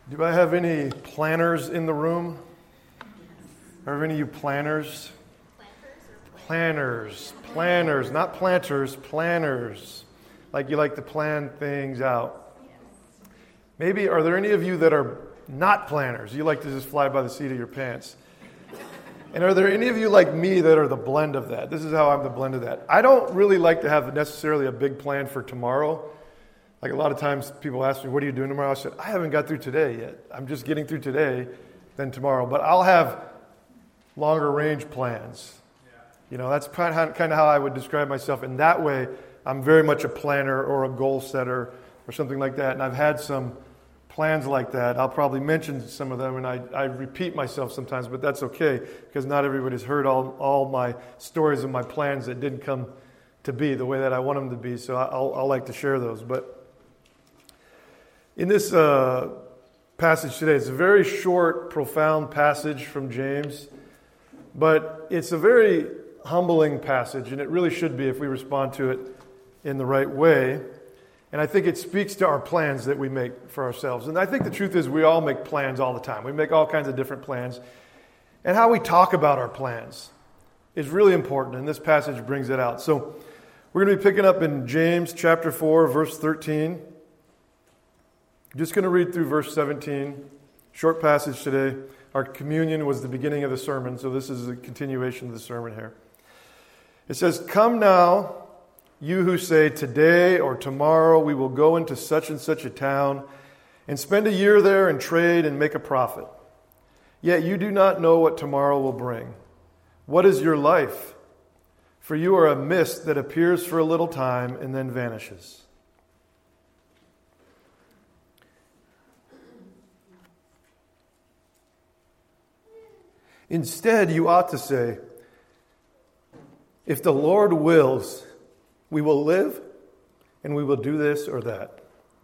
Do I have any planners in the room? Are any of you planners? Planners, not planters, planners. Like you like to plan things out. Maybe, are there any of you that are not planners? You like to just fly by the seat of your pants. And are there any of you like me that are the blend of that? This is how I'm the blend of that. I don't really like to have necessarily a big plan for tomorrow. Like a lot of times people ask me, what are you doing tomorrow? I said, I haven't got through today yet. I'm just getting through today, then tomorrow. But I'll have longer range plans. You know, that's kind of how I would describe myself. In that way, I'm very much a planner or a goal setter or something like that. And I've had some plans like that. I'll probably mention some of them, and I repeat myself sometimes, but that's okay, because not everybody's heard all my stories and my plans that didn't come to be the way that I want them to be, so I'll like to share those. But in this passage today, it's a very short, profound passage from James, but it's a very humbling passage, and it really should be if we respond to it in the right way. And I think it speaks to our plans that we make for ourselves. And I think the truth is we all make plans all the time. We make all kinds of different plans. And how we talk about our plans is really important, and this passage brings it out. So we're going to be picking up in James chapter 4, verse 13. I'm just going to read through verse 17. Short passage today. Our communion was the beginning of the sermon, so this is a continuation of the sermon here. It says, "Come now, you who say, today or tomorrow we will go into such and such a town and spend a year there and trade and make a profit. Yet you do not know what tomorrow will bring. What is your life? For you are a mist that appears for a little time and then vanishes." Instead, you ought to say, if the Lord wills, we will live and we will do this or that.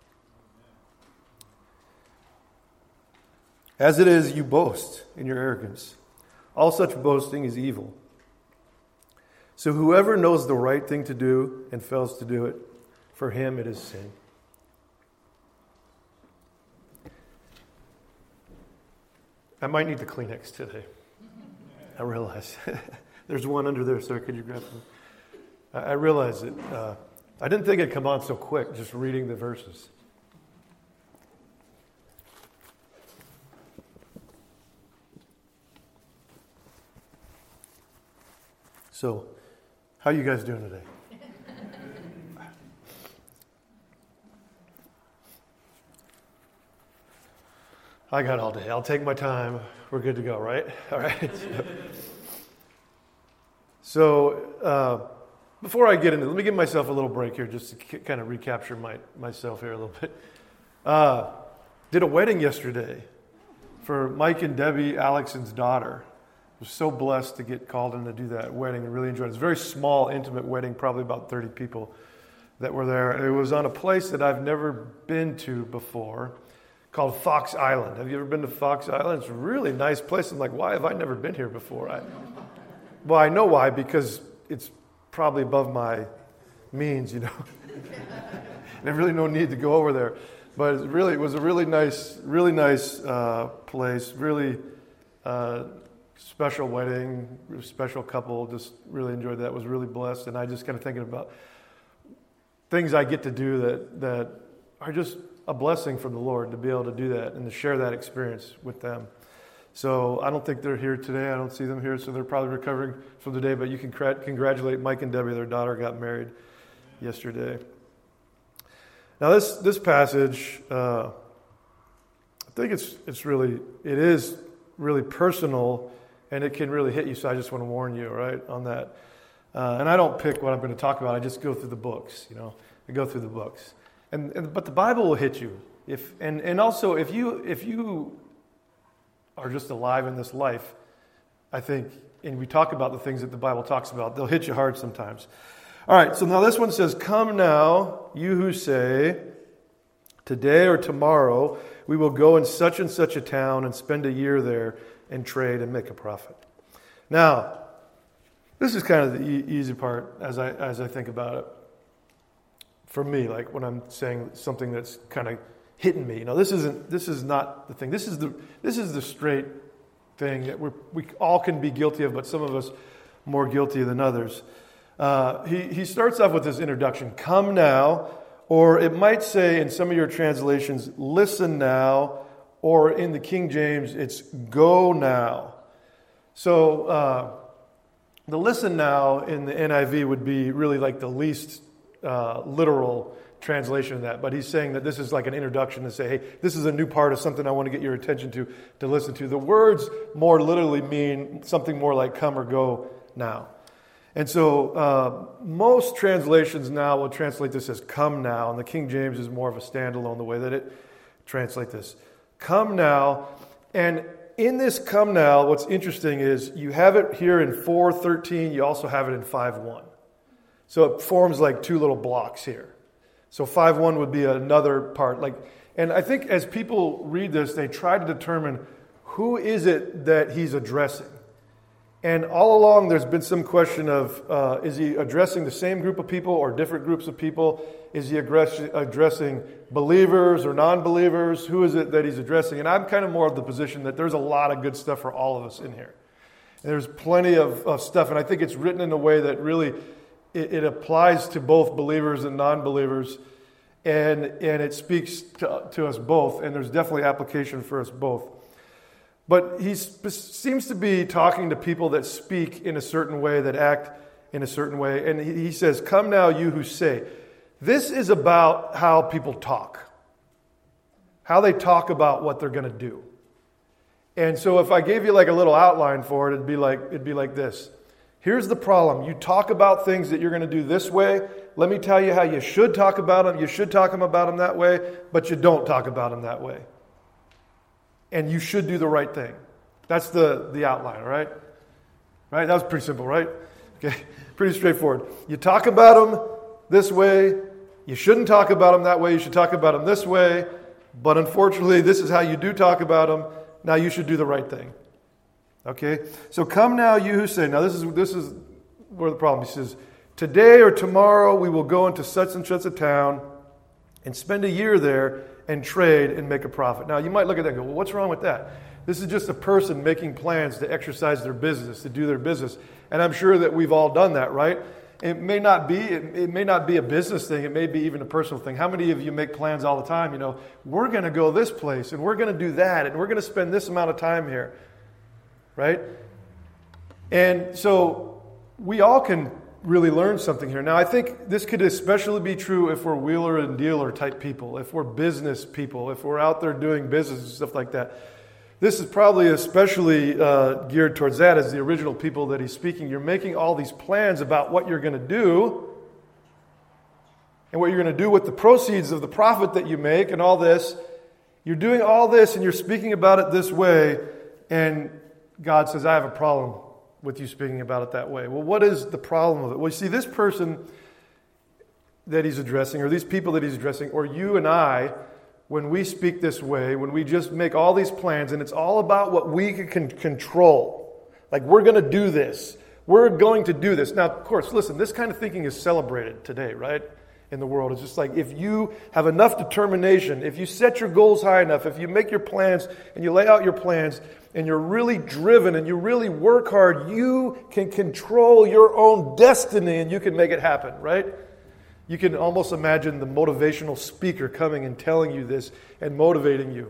As it is, you boast in your arrogance. All such boasting is evil. So whoever knows the right thing to do and fails to do it, for him it is sin. I might need the Kleenex today. I realize. There's one under there, sir. Could you grab one? I realize it. I didn't think it'd come on so quick, just reading the verses. So, how are you guys doing today? I got all day. I'll take my time. We're good to go, right? All right. So before I get into it, let me give myself a little break here just to kind of recapture myself here a little bit. Did a wedding yesterday for Mike and Debbie Alexson's daughter. I was so blessed to get called in to do that wedding and really enjoyed it. It was a very small, intimate wedding, probably about 30 people that were there. It was on a place that I've never been to before, called Fox Island. Have you ever been to Fox Island? It's a really nice place. I'm like, why have I never been here before? Well, I know why, because it's probably above my means, you know. There's really no need to go over there. But it was a really nice place, really special wedding, special couple. Just really enjoyed that. Was really blessed. And I just kind of thinking about things I get to do that are just a blessing from the Lord to be able to do that and to share that experience with them. So I don't think they're here today. I don't see them here, so they're probably recovering from the day. But you can congratulate Mike and Debbie. Their daughter got married yesterday. Now this passage, I think it is really personal, and it can really hit you. So I just want to warn you, right, on that. And I don't pick what I'm going to talk about. I just go through the books. You know, I go through the books. But the Bible will hit you and also if you are just alive in this life, I think, and we talk about the things that the Bible talks about, they'll hit you hard sometimes. All right, so now this one says, "Come now, you who say, today or tomorrow we will go in such and such a town and spend a year there and trade and make a profit." Now, this is kind of the easy part as I think about it. For me, like when I'm saying something that's kind of hitting me. This is not the thing. This is the straight thing that we all can be guilty of, but some of us more guilty than others. He starts off with this introduction, come now, or it might say in some of your translations, listen now, or in the King James, it's go now. So the listen now in the NIV would be really like the least literal translation of that. But he's saying that this is like an introduction to say, hey, this is a new part of something I want to get your attention to listen to. The words more literally mean something more like come or go now. And so most translations now will translate this as come now, and the King James is more of a standalone the way that it translates this. Come now, and in this come now, what's interesting is you have it here in 4:13, you also have it in 5:1. So it forms like two little blocks here. So 5:1 would be another part. And I think as people read this, they try to determine who is it that he's addressing. And all along, there's been some question of, is he addressing the same group of people or different groups of people? Is he addressing believers or non-believers? Who is it that he's addressing? And I'm kind of more of the position that there's a lot of good stuff for all of us in here. And there's plenty of stuff, and I think it's written in a way that really, it applies to both believers and non-believers, and it speaks to us both, and there's definitely application for us both. But he seems to be talking to people that speak in a certain way, that act in a certain way. And he says, come now, you who say. This is about how people talk. How they talk about what they're going to do. And so if I gave you like a little outline for it, it'd be like this. Here's the problem. You talk about things that you're going to do this way. Let me tell you how you should talk about them. You should talk about them that way, but you don't talk about them that way. And you should do the right thing. That's the outline, all right? Right? That was pretty simple, right? Okay, pretty straightforward. You talk about them this way. You shouldn't talk about them that way. You should talk about them this way. But unfortunately, this is how you do talk about them. Now you should do the right thing. Okay? So come now, you who say. Now this is where the problem is. He says, today or tomorrow we will go into such and such a town and spend a year there and trade and make a profit. Now, you might look at that and go, well, what's wrong with that? This is just a person making plans to exercise their business, to do their business. And I'm sure that we've all done that, right? It may not be a business thing. It may be even a personal thing. How many of you make plans all the time? We're going to go this place, and we're going to do that, and we're going to spend this amount of time here, right? And so we all can really learn something here. Now, I think this could especially be true if we're wheeler and dealer type people, if we're business people, if we're out there doing business and stuff like that. This is probably especially geared towards that as the original people that he's speaking. You're making all these plans about what you're going to do and what you're going to do with the proceeds of the profit that you make and all this. You're doing all this and you're speaking about it this way, and God says, I have a problem with you speaking about it that way. Well, what is the problem with it? Well, you see, this person that he's addressing, or these people that he's addressing, or you and I, when we speak this way, when we just make all these plans, and it's all about what we can control. Like, we're going to do this. We're going to do this. Now, of course, listen, this kind of thinking is celebrated today, right? In the world. It's just like if you have enough determination, if you set your goals high enough, if you make your plans and you lay out your plans and you're really driven and you really work hard, you can control your own destiny and you can make it happen, right? You can almost imagine the motivational speaker coming and telling you this and motivating you.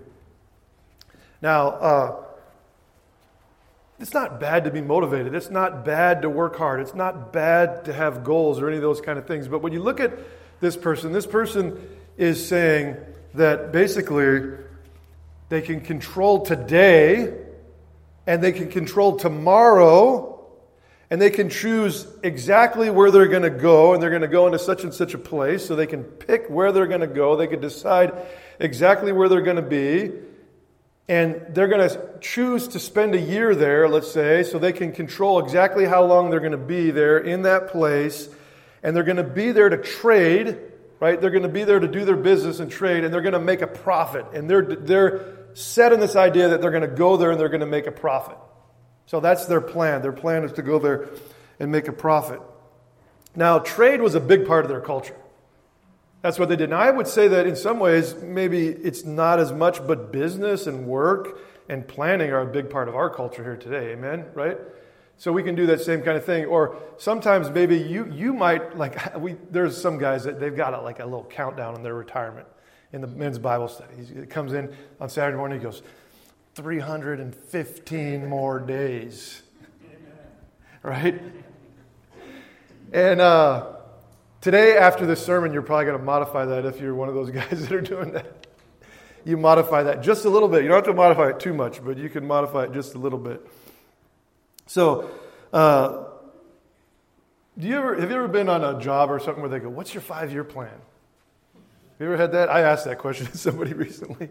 Now, it's not bad to be motivated. It's not bad to work hard. It's not bad to have goals or any of those kind of things. But when you look at this person is saying that basically they can control today and they can control tomorrow and they can choose exactly where they're going to go, and they're going to go into such and such a place, so they can pick where they're going to go. They can decide exactly where they're going to be. And they're going to choose to spend a year there, let's say, so they can control exactly how long they're going to be there in that place. And they're going to be there to trade, right? They're going to be there to do their business and trade, and they're going to make a profit. And they're set in this idea that they're going to go there and they're going to make a profit. So that's their plan. Their plan is to go there and make a profit. Now, trade was a big part of their culture. That's what they did. Now, I would say that in some ways, maybe it's not as much, but business and work and planning are a big part of our culture here today. Amen? Right? So we can do that same kind of thing. Or sometimes maybe you might, there's some guys that they've got a little countdown on their retirement in the men's Bible study. He comes in on Saturday morning, he goes, 315 more days. Right? And today, after this sermon, you're probably going to modify that if you're one of those guys that are doing that. You modify that just a little bit. You don't have to modify it too much, but you can modify it just a little bit. So, have you ever been on a job or something where they go, what's your 5-year plan? Have you ever had that? I asked that question to somebody recently.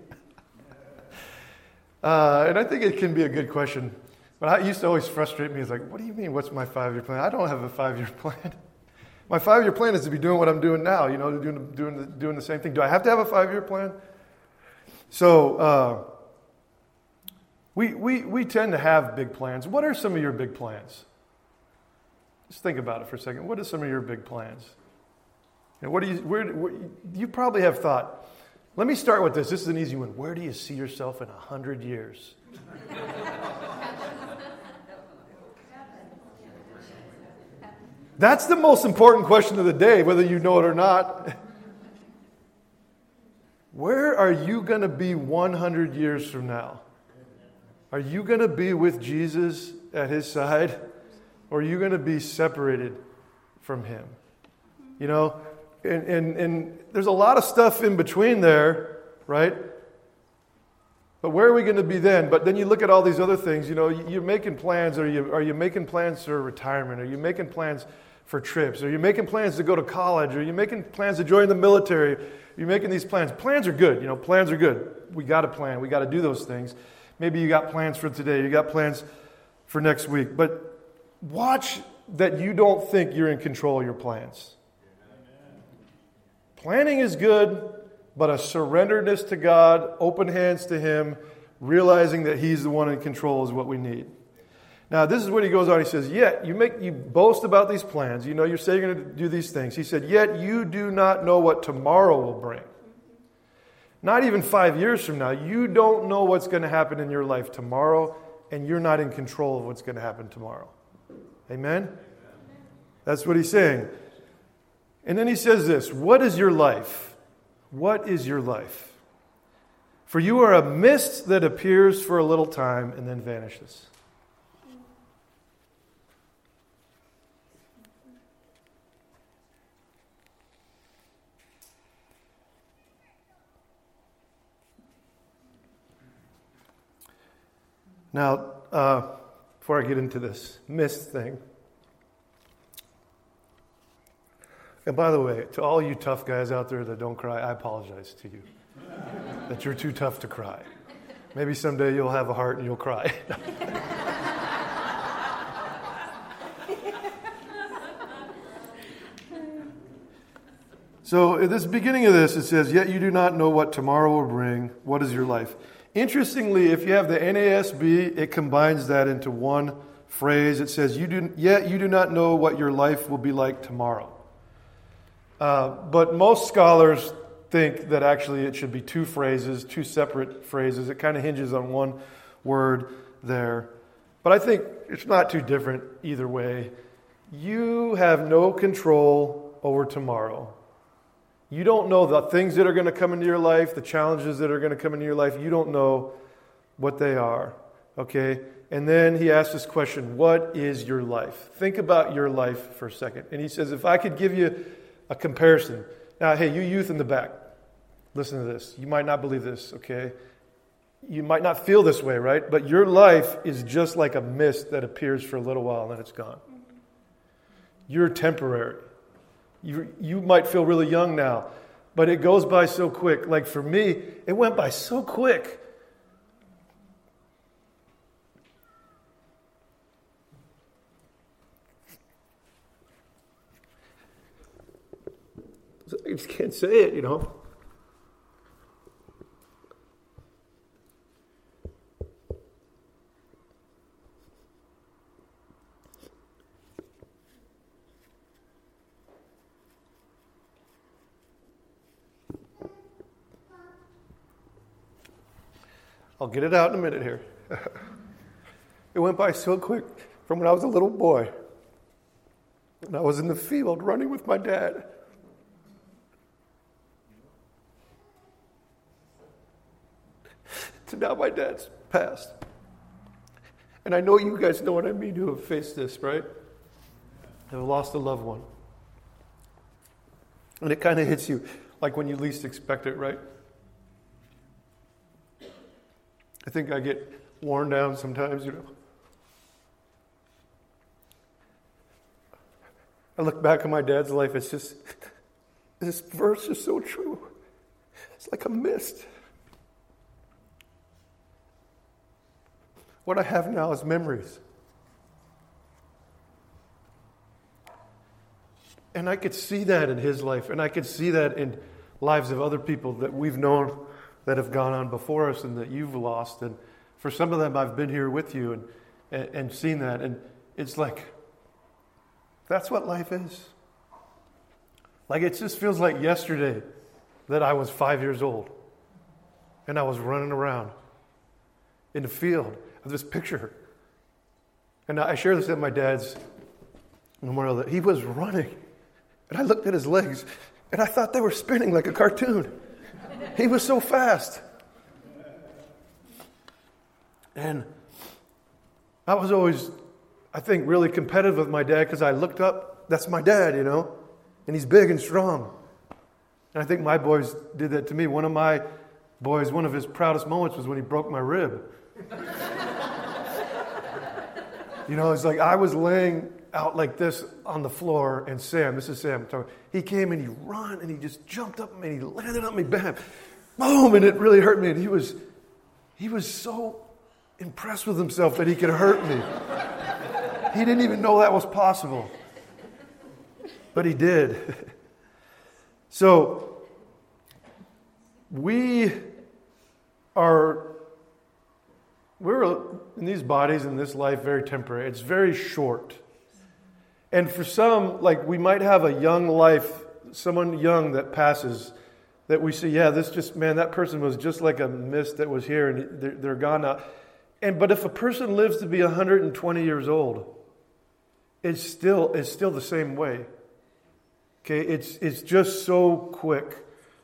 And I think it can be a good question. But it used to always frustrate me. It's like, what do you mean, what's my 5-year plan? I don't have a 5-year plan. My 5-year plan is to be doing what I'm doing now, doing the same thing. Do I have to have a 5-year plan? So we tend to have big plans. What are some of your big plans? Just think about it for a second. What are some of your big plans? And you probably have thought. Let me start with this. This is an easy one. Where do you see yourself in 100 years? That's the most important question of the day, whether you know it or not. Where are you going to be 100 years from now? Are you going to be with Jesus at his side? Or are you going to be separated from him? You know, and there's a lot of stuff in between there, right? But where are we going to be then? But then you look at all these other things, you're making plans. Are you making plans for retirement? Are you making plans for trips? Are you making plans to go to college? Are you making plans to join the military? Are you making these plans? Plans are good. Plans are good. We got to plan. We got to do those things. Maybe you got plans for today. You got plans for next week. But watch that you don't think you're in control of your plans. Planning is good, but a surrenderedness to God, open hands to him, realizing that he's the one in control is what we need. Now, this is what he goes on. He says, yet, you boast about these plans. You say you're going to do these things. He said, yet you do not know what tomorrow will bring. Not even 5 years from now. You don't know what's going to happen in your life tomorrow, and you're not in control of what's going to happen tomorrow. Amen? That's what he's saying. And then he says this, what is your life? What is your life? For you are a mist that appears for a little time and then vanishes. Now, before I get into this mist thing, and by the way, to all you tough guys out there that don't cry, I apologize to you that you're too tough to cry. Maybe someday you'll have a heart and you'll cry. So at this beginning of this, it says, yet you do not know what tomorrow will bring. What is your life? Interestingly, if you have the NASB, it combines that into one phrase. It says, yet you do not know what your life will be like tomorrow. But most scholars think that actually it should be two phrases, two separate phrases. It kind of hinges on one word there. But I think it's not too different either way. You have no control over tomorrow. You don't know the things that are going to come into your life, the challenges that are going to come into your life. You don't know what they are, okay? And then he asks this question, what is your life? Think about your life for a second. And he says, if I could give you a comparison. Now, hey, you youth in the back, listen to this. You might not believe this, okay? You might not feel this way, right? But your life is just like a mist that appears for a little while and then it's gone. You're temporary. You might feel really young now, but it goes by so quick. Like for me, it went by so quick. I just can't say it, I'll get it out in a minute here. It went by so quick from when I was a little boy. And I was in the field running with my dad. To now my dad's passed. And I know you guys know what I mean who have faced this, right? Have lost a loved one. And it kind of hits you like when you least expect it, right? I think I get worn down sometimes, I look back on my dad's life, it's just, this verse is so true. It's like a mist. What I have now is memories. And I could see that in his life, and I could see that in lives of other people that we've known that have gone on before us and that you've lost. And for some of them, I've been here with you and seen that. And it's like, that's what life is. Like, it just feels like yesterday that I was 5 years old and I was running around in the field of this picture. And I share this at my dad's memorial that he was running. And I looked at his legs and I thought they were spinning like a cartoon. He was so fast. And I was always, I think, really competitive with my dad because I looked up, that's my dad, and he's big and strong. And I think my boys did that to me. One of my boys, one of his proudest moments was when he broke my rib. It's like I was laying out like this on the floor, and this is Sam, he came and he ran and he just jumped up and he landed on me, bam, boom, and it really hurt me. And he was so impressed with himself that he could hurt me. He didn't even know that was possible. But he did. So, we're in these bodies, in this life, very temporary. It's very short. And for some, like we might have a young life, someone young that passes, that we see, that person was just like a mist that was here and they're gone now. But if a person lives to be 120 years old, it's still the same way. Okay, it's just so quick,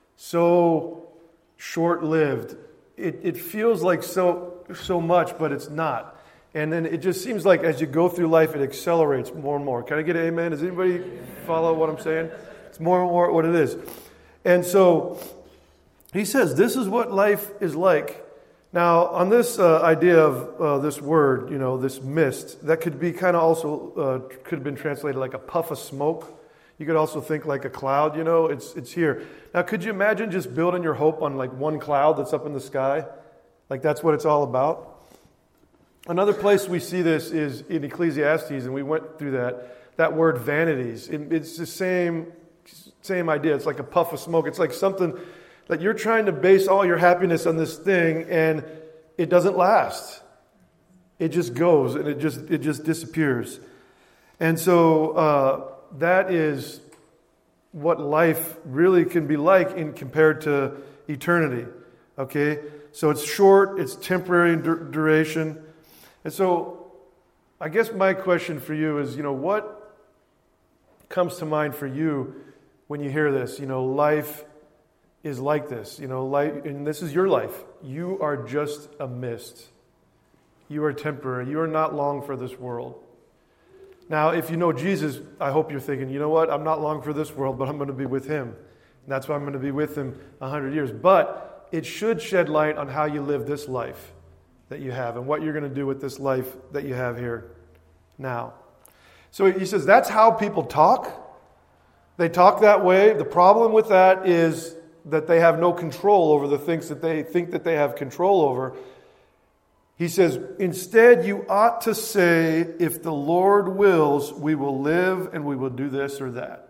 so short-lived. It feels like so much, but it's not. And then it just seems like as you go through life, it accelerates more and more. Can I get an amen? Does anybody follow what I'm saying? It's more and more what it is. And so he says, this is what life is like. Now, on this idea of this word, this mist, that could be kind of also, could have been translated like a puff of smoke. You could also think like a cloud, it's here. Now, could you imagine just building your hope on like one cloud that's up in the sky? Like that's what it's all about. Another place we see this is in Ecclesiastes, and we went through that word vanities. It's the same idea. It's like a puff of smoke. It's like something that you're trying to base all your happiness on this thing, and it doesn't last. It just goes, and it just disappears. And so that is what life really can be like in compared to eternity. Okay? So it's short, it's temporary in duration. And so I guess my question for you is, what comes to mind for you when you hear this? Life is like this. Life, and this is your life. You are just a mist. You are temporary. You are not long for this world. Now, if you know Jesus, I hope you're thinking, you know what? I'm not long for this world, but I'm going to be with him. And that's why I'm going to be with him 100 years. But it should shed light on how you live this life that you have and what you're going to do with this life that you have here now. So he says that's how people talk. They talk that way. The problem with that is that they have no control over the things that they think that they have control over. He says, instead, you ought to say, if the Lord wills, we will live and we will do this or that.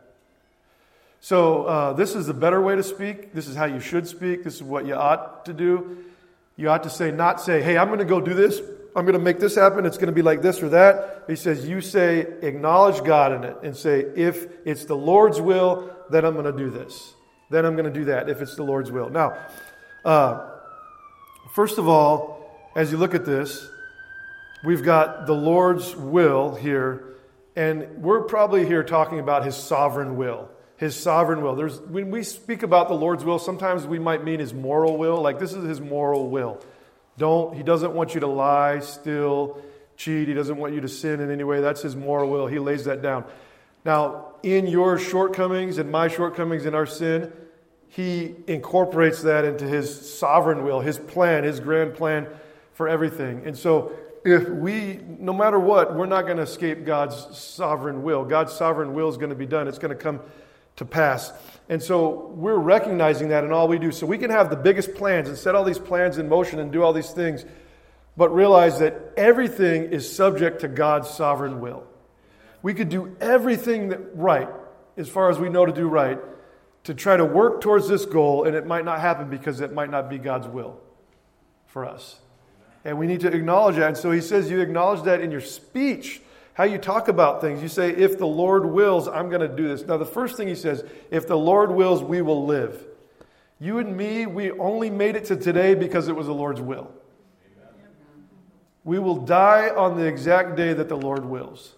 So this is the better way to speak. This is how you should speak. This is what you ought to do. You ought to not say, hey, I'm going to go do this. I'm going to make this happen. It's going to be like this or that. He says, you say, acknowledge God in it and say, if it's the Lord's will, then I'm going to do this. Then I'm going to do that if it's the Lord's will. Now, first of all, as you look at this, we've got the Lord's will here, and we're probably here talking about His sovereign will. His sovereign will. When we speak about the Lord's will, sometimes we might mean His moral will. Like, this is His moral will. He doesn't want you to lie, steal, cheat. He doesn't want you to sin in any way. That's His moral will. He lays that down. Now, in your shortcomings and my shortcomings in our sin, He incorporates that into His sovereign will, His plan, His grand plan for everything. And so, no matter what, we're not going to escape God's sovereign will. God's sovereign will is going to be done. It's going to come to pass. And so we're recognizing that in all we do. So we can have the biggest plans and set all these plans in motion and do all these things, but realize that everything is subject to God's sovereign will. We could do everything right, as far as we know to do right, to try to work towards this goal, and it might not happen because it might not be God's will for us. And we need to acknowledge that. And so he says you acknowledge that in your speech, how you talk about things. You say, if the Lord wills, I'm going to do this. Now, the first thing he says, if the Lord wills, we will live. You and me, we only made it to today because it was the Lord's will. Amen. We will die on the exact day that the Lord wills.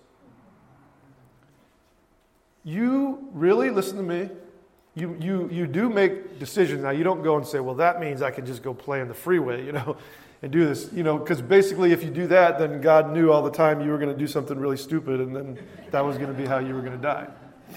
You really, listen to me, you do make decisions. Now, you don't go and say, well, that means I can just go play on the freeway, and do this, because basically if you do that, then God knew all the time you were going to do something really stupid, and then that was going to be how you were going to die.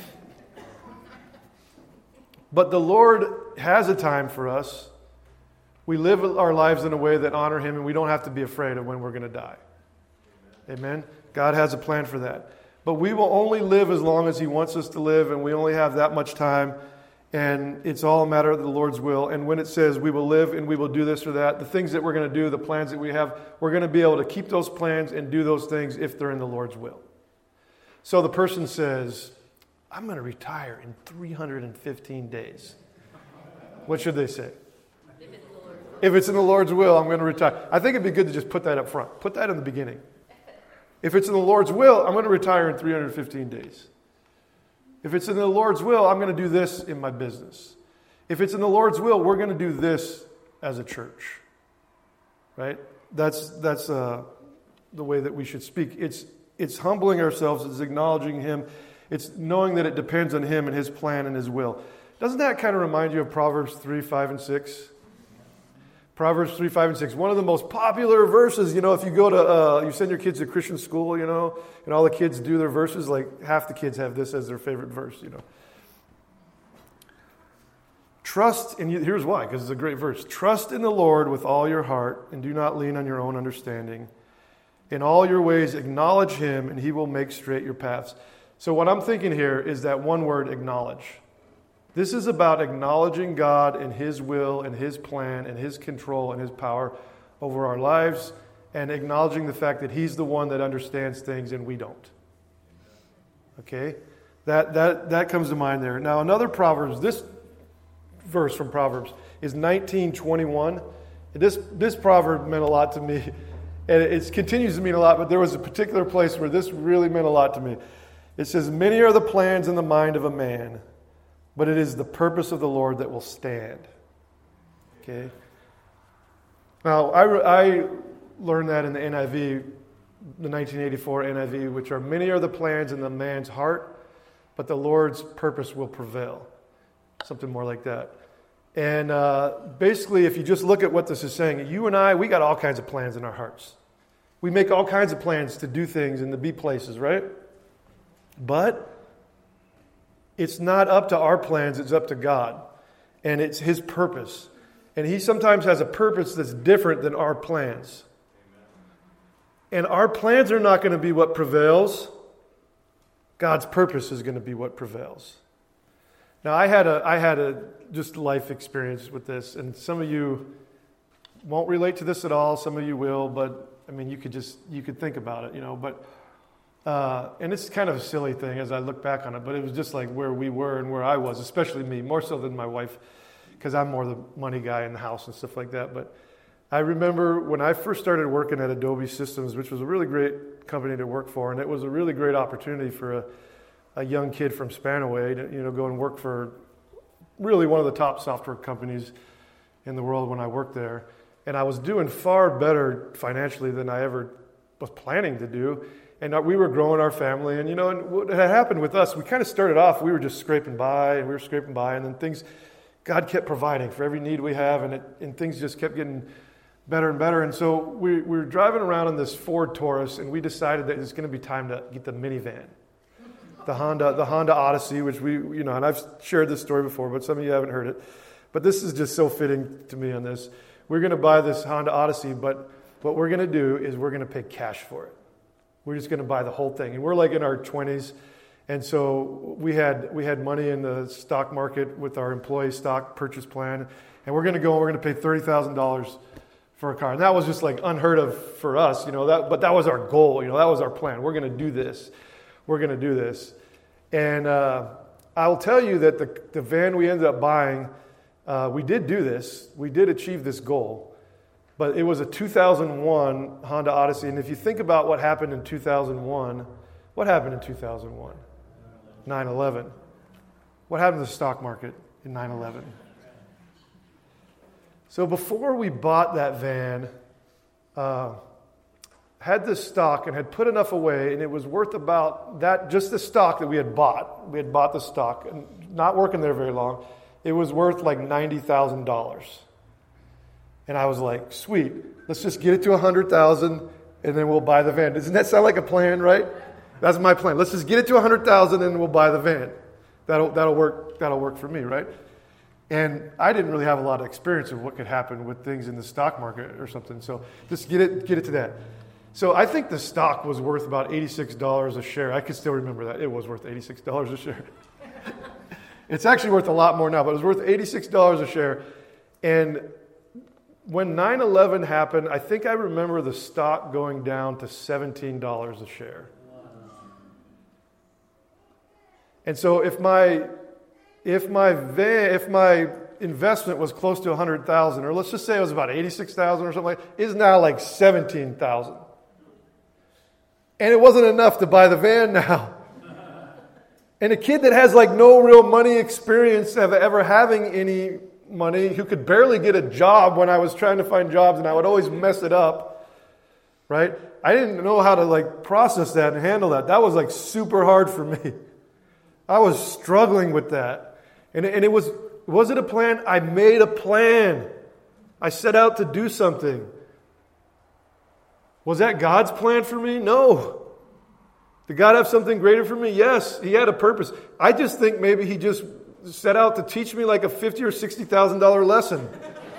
But the Lord has a time for us. We live our lives in a way that honor Him, and we don't have to be afraid of when we're going to die. Amen? God has a plan for that. But we will only live as long as He wants us to live, and we only have that much time. And it's all a matter of the Lord's will. And when it says we will live and we will do this or that, the things that we're going to do, the plans that we have, we're going to be able to keep those plans and do those things if they're in the Lord's will. So the person says, I'm going to retire in 315 days. What should they say? If it's in the Lord's will, I'm going to retire. I think it'd be good to just put that up front. Put that in the beginning. If it's in the Lord's will, I'm going to retire in 315 days. If it's in the Lord's will, I'm going to do this in my business. If it's in the Lord's will, we're going to do this as a church. Right? That's the way that we should speak. It's humbling ourselves. It's acknowledging Him. It's knowing that it depends on Him and His plan and His will. Doesn't that kind of remind you of Proverbs 3, 5, and 6? Proverbs 3, 5, and 6. One of the most popular verses, if you go to, you send your kids to Christian school, and all the kids do their verses, like half the kids have this as their favorite verse, Trust, and here's why, because it's a great verse. Trust in the Lord with all your heart, and do not lean on your own understanding. In all your ways acknowledge Him, and He will make straight your paths. So what I'm thinking here is that one word, acknowledge. This is about acknowledging God and His will and His plan and His control and His power over our lives, and acknowledging the fact that He's the one that understands things and we don't. Okay? That comes to mind there. Now, another Proverbs, this verse from Proverbs is 19:21. This proverb meant a lot to me, and it continues to mean a lot, but there was a particular place where this really meant a lot to me. It says, many are the plans in the mind of a man, but it is the purpose of the Lord that will stand. Okay? Now, I learned that in the NIV, the 1984 NIV, which are many are the plans in the man's heart, but the Lord's purpose will prevail. Something more like that. And basically, if you just look at what this is saying, you and I, we got all kinds of plans in our hearts. We make all kinds of plans to do things and to be places, right? But it's not up to our plans, it's up to God. And it's His purpose. And He sometimes has a purpose that's different than our plans. And our plans are not going to be what prevails. God's purpose is going to be what prevails. Now, I had a just life experience with this, and some of you won't relate to this at all. Some of you will, but I mean, you could think about it, But and it's kind of a silly thing as I look back on it, but it was just like where we were and where I was, especially me, more so than my wife, because I'm more the money guy in the house and stuff like that. But I remember when I first started working at Adobe Systems, which was a really great company to work for, and it was a really great opportunity for a young kid from Spanaway to go and work for really one of the top software companies in the world when I worked there. And I was doing far better financially than I ever was planning to do. And we were growing our family. And, and what had happened with us, we kind of started off, we were just scraping by, and then God kept providing for every need we have, and things just kept getting better and better. And so we were driving around in this Ford Taurus, and we decided that it's going to be time to get the minivan. The Honda Odyssey, which and I've shared this story before, but some of you haven't heard it. But this is just so fitting to me on this. We're going to buy this Honda Odyssey, but what we're going to do is we're going to pay cash for it. We're just going to buy the whole thing. And we're like in our 20s. And so we had money in the stock market with our employee stock purchase plan. And we're going to go and we're going to pay $30,000 for a car. And that was just like unheard of for us, but that was our goal. That was our plan. We're going to do this. We're going to do this. And I will tell you that the van we ended up buying, we did do this. We did achieve this goal. But it was a 2001 Honda Odyssey. And if you think about what happened in 2001, what happened in 2001? 9/11. What happened to the stock market in 9/11? So before we bought that van, had this stock and had put enough away, and it was worth about that, just the stock that we had bought. We had bought the stock, and not working there very long. It was worth like $90,000. And I was like, sweet, let's just get it to $100,000 and then we'll buy the van. Doesn't that sound like a plan, right? That's my plan. Let's just get it to $100,000 and then we'll buy the van. That'll work for me, right? And I didn't really have a lot of experience of what could happen with things in the stock market or something. So just get it to that. So I think the stock was worth about $86 a share. I could still remember that. It was worth $86 a share. It's actually worth a lot more now, but it was worth $86 a share. And when 9/11 happened, I think I remember the stock going down to $17 a share. And so if my investment was close to $100,000, or let's just say it was about $86,000 or something like that, is now like $17,000. And it wasn't enough to buy the van now. And a kid that has like no real money experience of ever having any money, who could barely get a job when I was trying to find jobs, and I would always mess it up, right? I didn't know how to like process that and handle that. That was like super hard for me. I was struggling with that. And it was it a plan? I made a plan. I set out to do something. Was that God's plan for me? No. Did God have something greater for me? Yes, He had a purpose. I just think maybe He just set out to teach me like a $50,000 or $60,000 lesson.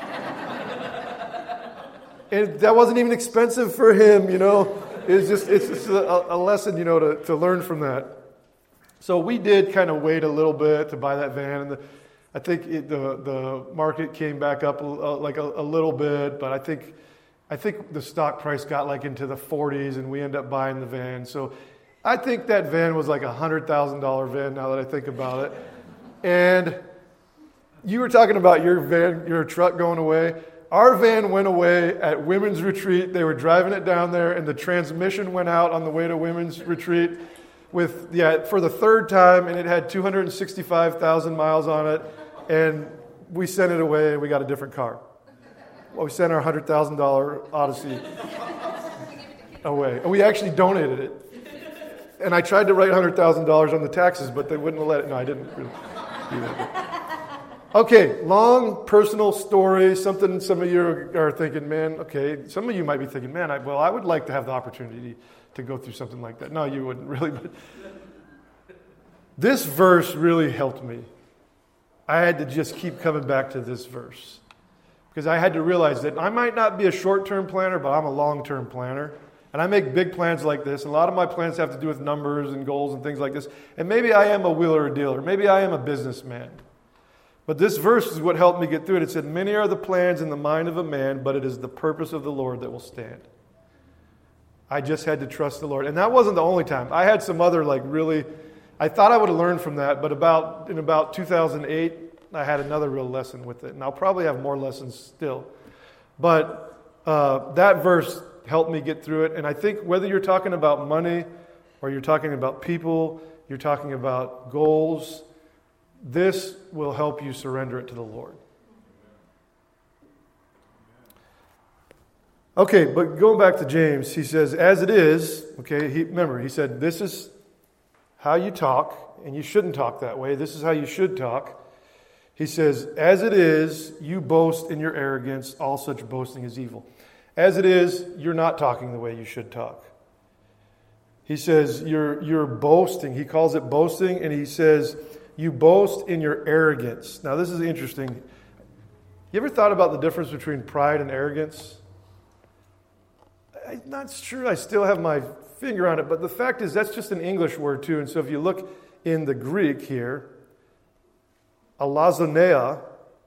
And that wasn't even expensive for Him, It's just a lesson, to learn from that. So we did kind of wait a little bit to buy that van, and I think the market came back up like a little bit, but I think the stock price got like into the 40s, and we ended up buying the van. So I think that van was like a $100,000 van now that I think about it. And you were talking about your truck going away. Our van went away at women's retreat. They were driving it down there, and the transmission went out on the way to women's retreat for the third time, and it had 265,000 miles on it. And we sent it away, and we got a different car. Well, we sent our $100,000 Odyssey away. And we actually donated it. And I tried to write $100,000 on the taxes, but they wouldn't let it. No, I didn't really do that. Okay, long personal story. Something some of you are thinking, man, okay. Some of you might be thinking, man, I would like to have the opportunity to go through something like that. No, you wouldn't really. But this verse really helped me. I had to just keep coming back to this verse. Because I had to realize that I might not be a short-term planner, but I'm a long-term planner. And I make big plans like this. And a lot of my plans have to do with numbers and goals and things like this. And maybe I am a wheeler or dealer. Maybe I am a businessman. But this verse is what helped me get through it. It said, many are the plans in the mind of a man, but it is the purpose of the Lord that will stand. I just had to trust the Lord. And that wasn't the only time. I had some other I thought I would have learned from that. But in about 2008, I had another real lesson with it. And I'll probably have more lessons still. But that verse helped me get through it. And I think whether you're talking about money or you're talking about people, you're talking about goals, this will help you surrender it to the Lord. Okay, but going back to James, he says, as it is, okay, he said, this is how you talk, and you shouldn't talk that way. This is how you should talk. He says, as it is, you boast in your arrogance. All such boasting is evil. As it is, you're not talking the way you should talk. He says, you're boasting. He calls it boasting, and he says, you boast in your arrogance. Now, this is interesting. You ever thought about the difference between pride and arrogance? I'm not sure I still have my finger on it, but the fact is that's just an English word too. And so if you look in the Greek here, alazonea,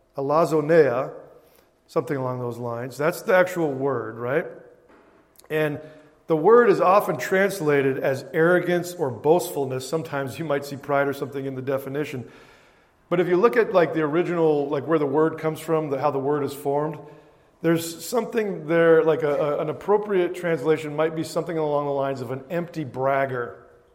something along those lines, that's the actual word, right? And the word is often translated as arrogance or boastfulness. Sometimes you might see pride or something in the definition. But if you look at like the original, like where the word comes from, how the word is formed, there's something there, like an appropriate translation might be something along the lines of an empty bragger.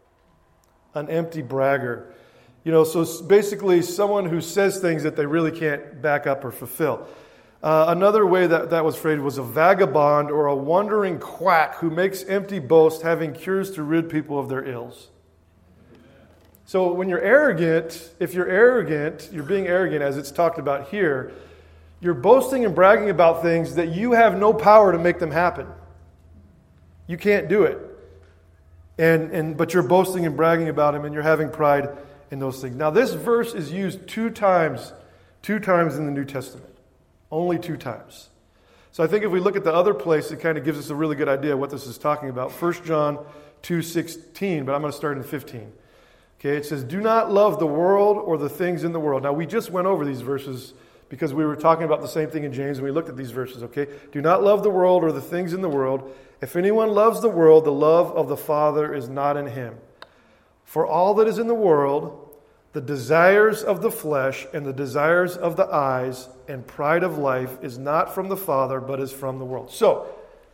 An empty bragger. You know, so basically someone who says things that they really can't back up or fulfill. Another way that was phrased was a vagabond or a wandering quack who makes empty boast, having cures to rid people of their ills. So when you're arrogant, if you're arrogant, you're being arrogant as it's talked about here, you're boasting and bragging about things that you have no power to make them happen. You can't do it. But you're boasting and bragging about them, and you're having pride in those things. Now, this verse is used two times in the New Testament. Only 2 times. So I think if we look at the other place, it kind of gives us a really good idea of what this is talking about. 1 John 2:16, but I'm going to start in 15. Okay, it says, do not love the world or the things in the world. Now, we just went over these verses because we were talking about the same thing in James, and we looked at these verses, okay? Do not love the world or the things in the world. If anyone loves the world, the love of the Father is not in him. For all that is in the world, the desires of the flesh and the desires of the eyes and pride of life is not from the Father, but is from the world. So,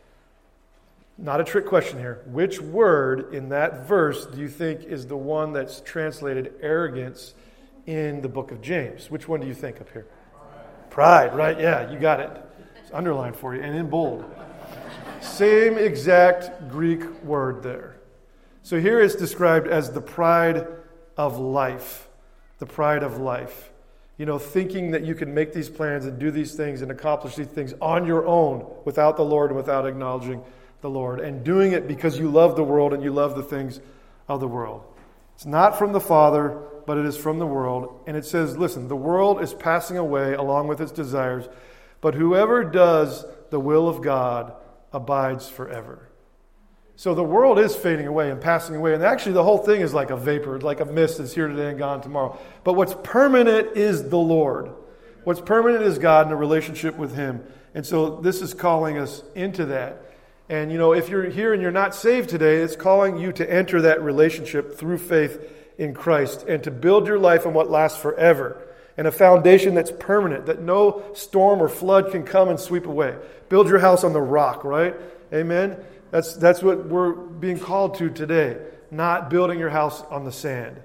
not a trick question here. Which word in that verse do you think is the one that's translated arrogance in the book of James? Which one do you think up here? Pride, right? Yeah, you got it. It's underlined for you and in bold. Same exact Greek word there. So here it's described as the pride of life. The pride of life. You know, thinking that you can make these plans and do these things and accomplish these things on your own without the Lord and without acknowledging the Lord. And doing it because you love the world and you love the things of the world. It's not from the Father, but it is from the world. And it says, listen, the world is passing away along with its desires, but whoever does the will of God abides forever. So the world is fading away and passing away. And actually the whole thing is like a vapor, like a mist that's here today and gone tomorrow. But what's permanent is the Lord. What's permanent is God and a relationship with Him. And so this is calling us into that. And you know, if you're here and you're not saved today, it's calling you to enter that relationship through faith in Christ and to build your life on what lasts forever. And a foundation that's permanent, that no storm or flood can come and sweep away. Build your house on the rock, right? Amen? That's what we're being called to today, not building your house on the sand.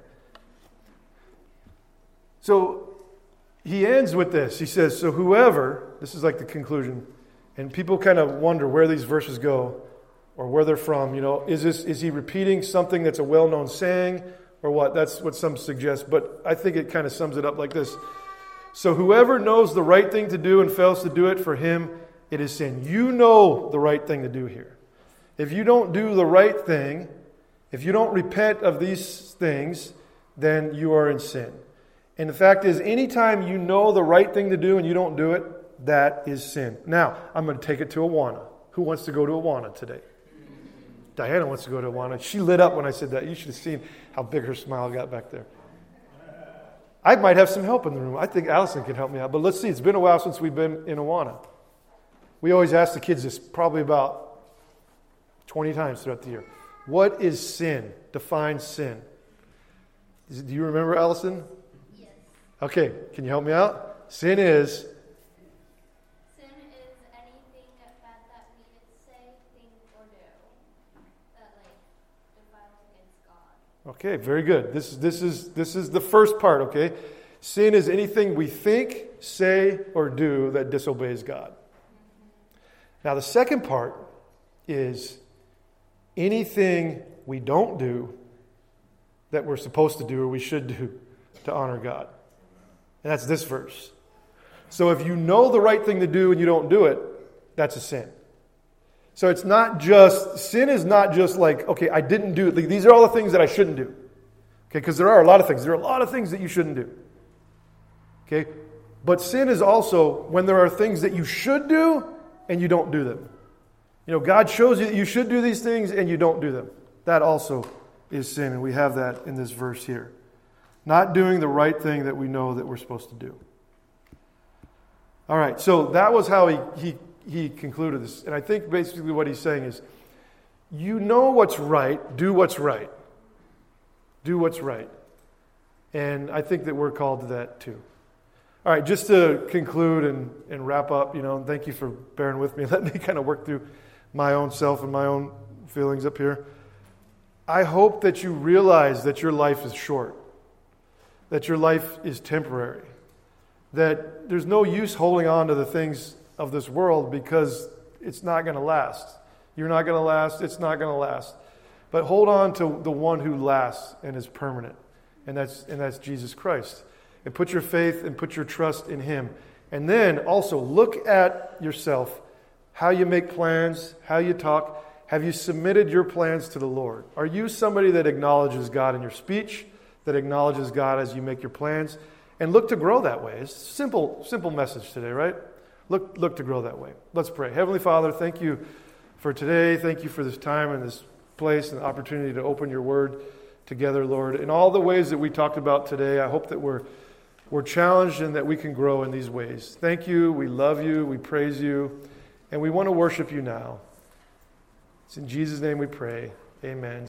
So he ends with this. He says, so whoever, this is like the conclusion, and people kind of wonder where these verses go or where they're from. You know, is he repeating something that's a well-known saying or what? That's what some suggest, but I think it kind of sums it up like this. So whoever knows the right thing to do and fails to do it, for him it is sin. You know the right thing to do here. If you don't do the right thing, if you don't repent of these things, then you are in sin. And the fact is, anytime you know the right thing to do and you don't do it, that is sin. Now, I'm going to take it to Awana. Who wants to go to Awana today? Diana wants to go to Awana. She lit up when I said that. You should have seen how big her smile got back there. I might have some help in the room. I think Allison can help me out. But let's see. It's been a while since we've been in Awana. We always ask the kids this probably about 20 times throughout the year. What is sin? Define sin. Do you remember, Allison? Yes. Okay, can you help me out? Sin is anything bad that we say, think, or do that defiles against God. Okay, very good. This is the first part, okay? Sin is anything we think, say, or do that disobeys God. Now, the second part is anything we don't do that we're supposed to do or we should do to honor God. And that's this verse. So if you know the right thing to do and you don't do it, that's a sin. So it's not just, sin is not just like, okay, I didn't do it. Like, these are all the things that I shouldn't do. Okay, because there are a lot of things. There are a lot of things that you shouldn't do. Okay, but sin is also when there are things that you should do and you don't do them. You know, God shows you that you should do these things and you don't do them. That also is sin, and we have that in this verse here. Not doing the right thing that we know that we're supposed to do. All right, so that was how he concluded this. And I think basically what he's saying is, you know what's right, do what's right. Do what's right. And I think that we're called to that too. All right, just to conclude and wrap up, thank you for bearing with me. Let me kind of work through my own self and my own feelings up here. I hope that you realize that your life is short, that your life is temporary, that there's no use holding on to the things of this world because it's not going to last. You're not going to last, it's not going to last. But hold on to the one who lasts and is permanent, and that's Jesus Christ. And put your faith and put your trust in Him. And then also look at yourself, how you make plans, how you talk. Have you submitted your plans to the Lord? Are you somebody that acknowledges God in your speech, that acknowledges God as you make your plans? And look to grow that way. It's a simple message today, right? Look to grow that way. Let's pray. Heavenly Father, thank you for today. Thank you for this time and this place and the opportunity to open your word together, Lord. In all the ways that we talked about today, I hope that we're challenged and that we can grow in these ways. Thank you. We love you. We praise you. And we want to worship you now. It's in Jesus' name we pray. Amen.